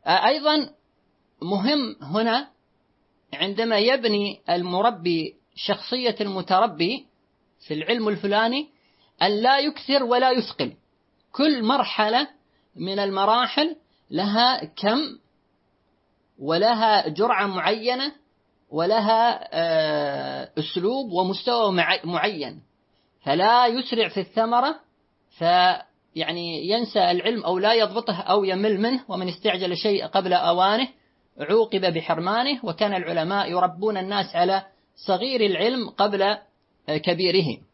أيضا مهم هنا عندما يبني المربي شخصية المتربي في العلم الفلاني أن لا يكثر ولا يثقل. كل مرحلة من المراحل لها كم ولها جرعة معينة ولها أسلوب ومستوى معين، فلا يسرع في الثمرة فيعني ينسى العلم أو لا يضبطه أو يمل منه. ومن استعجل شيء قبل أوانه عوقب بحرمانه. وكان العلماء يربون الناس على صغير العلم قبل كبيره.